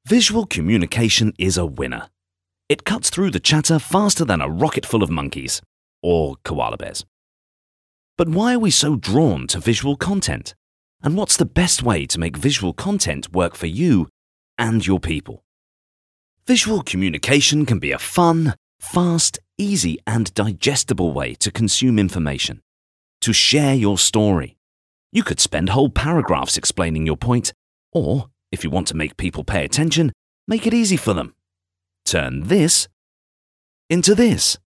Visual communication is a winner. It cuts through the chatter faster than a rocket full of monkeys, or koala bears. But why are we so drawn to visual content? And what's the best way to make visual content work for you and your people? Visual communication can be a fun, fast, easy, and digestible way to consume information, to share your story. You could spend whole paragraphs explaining your point, or, if you want to make people pay attention, make it easy for them. Turn this into this.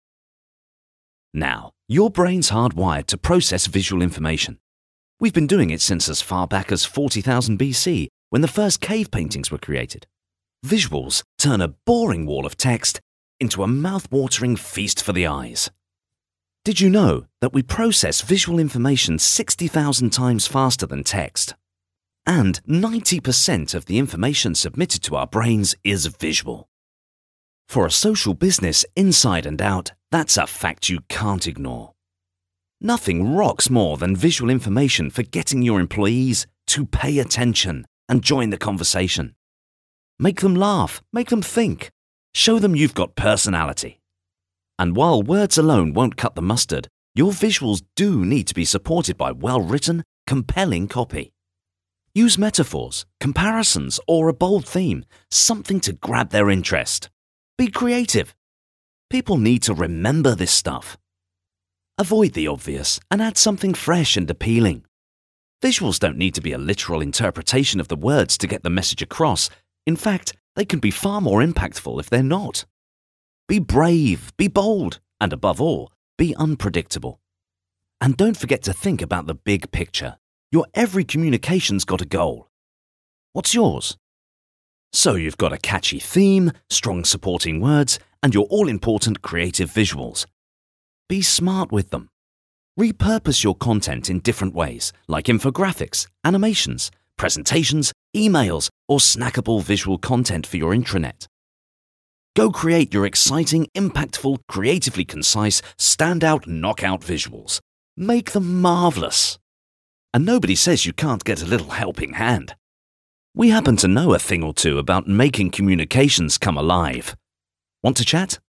Now, your brain's hardwired to process visual information. We've been doing it since as far back as 40,000 BC, when the first cave paintings were created. Visuals turn a boring wall of text into a mouth-watering feast for the eyes. Did you know that we process visual information 60,000 times faster than text? And 90% of the information submitted to our brains is visual. For a social business inside and out, that's a fact you can't ignore. Nothing rocks more than visual information for getting your employees to pay attention and join the conversation. Make them laugh, make them think, show them you've got personality. And while words alone won't cut the mustard, your visuals do need to be supported by well-written, compelling copy. Use metaphors, comparisons, or a bold theme, something to grab their interest. Be creative. People need to remember this stuff. Avoid the obvious and add something fresh and appealing. Visuals don't need to be a literal interpretation of the words to get the message across. In fact, they can be far more impactful if they're not. Be brave, be bold, and above all, be unpredictable. And don't forget to think about the big picture. Your every communication's got a goal. What's yours? So you've got a catchy theme, strong supporting words, and your all-important creative visuals. Be smart with them. Repurpose your content in different ways, like infographics, animations, presentations, emails, or snackable visual content for your intranet. Go create your exciting, impactful, creatively concise, standout, knockout visuals. Make them marvelous. And nobody says you can't get a little helping hand. We happen to know a thing or two about making communications come alive. Want to chat?